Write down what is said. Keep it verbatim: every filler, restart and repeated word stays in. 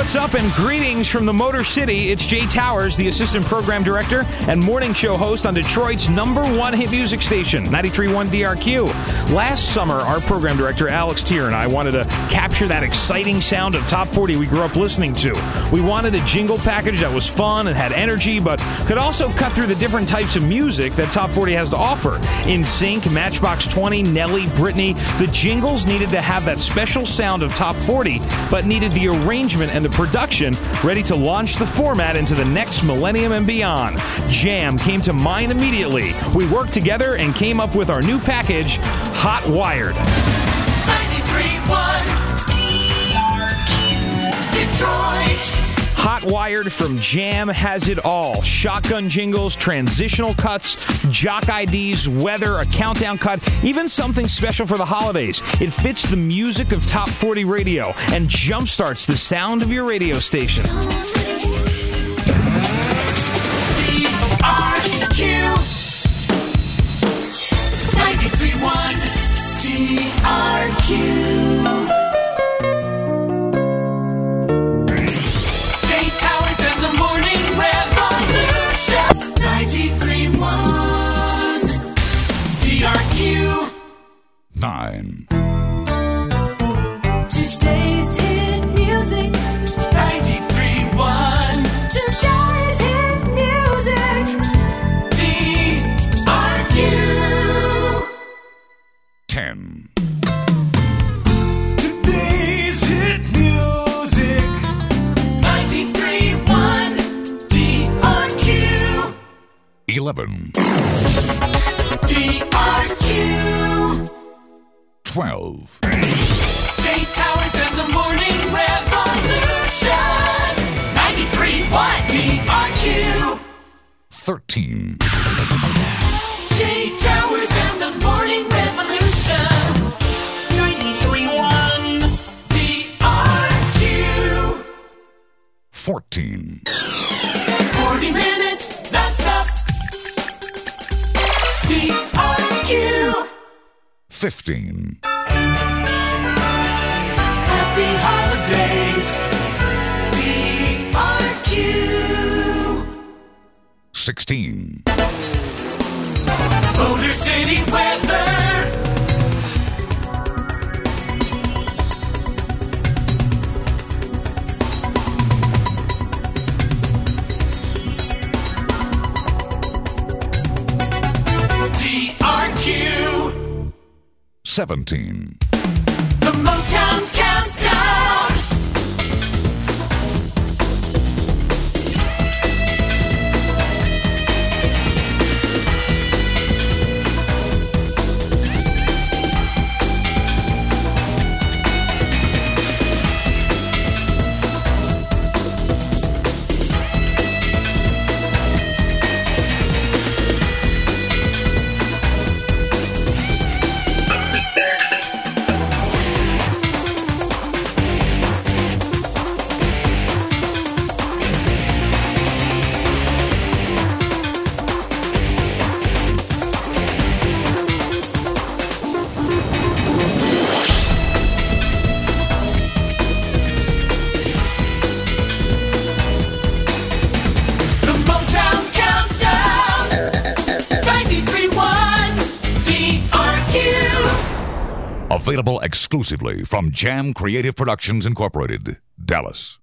what's up, and greetings from the Motor City. It's Jay Towers, the Assistant Program Director and morning show host on Detroit's number one hit music station, ninety-three point one D R Q. Last summer, our Program Director, Alex Tier, and I wanted to capture that exciting sound of Top forty we grew up listening to. We wanted a jingle package that was fun and had energy, but could also cut through the different types of music that Top forty has to offer. In Sync, Matchbox twenty, Nelly, Britney, the jingles needed to have that special sound of Top forty, but needed the arrangement and the production ready to launch the format into the next millennium and beyond. Jam came to mind immediately. We worked together and came up with our new package, Hot Wired. ninety-three point one Detroit. Hot Wired from Jam has it all. Shotgun jingles, transitional cuts, jock I Ds, weather, a countdown cut, even something special for the holidays. It fits the music of Top forty radio and jumpstarts the sound of your radio station. D R Q ninety-three point one D R Q. Nine. Today's hit music. ninety-three point one. Today's hit music. D R Q. Ten. Today's hit music. ninety-three point one. D R Q. Eleven. D R Q. Twelve. Jay Towers and the Morning Revolution. ninety-three point one D R Q. Thirteen. Jay Towers and the Morning Revolution. ninety-three point one D R Q. Fourteen. forty minutes, non-stop. D R Q. Fifteen. Happy holidays. D R Q. Sixteen. Motor City weather. D R Q. Seventeen. The Motown Countdown. Available exclusively from Jam Creative Productions Incorporated, Dallas.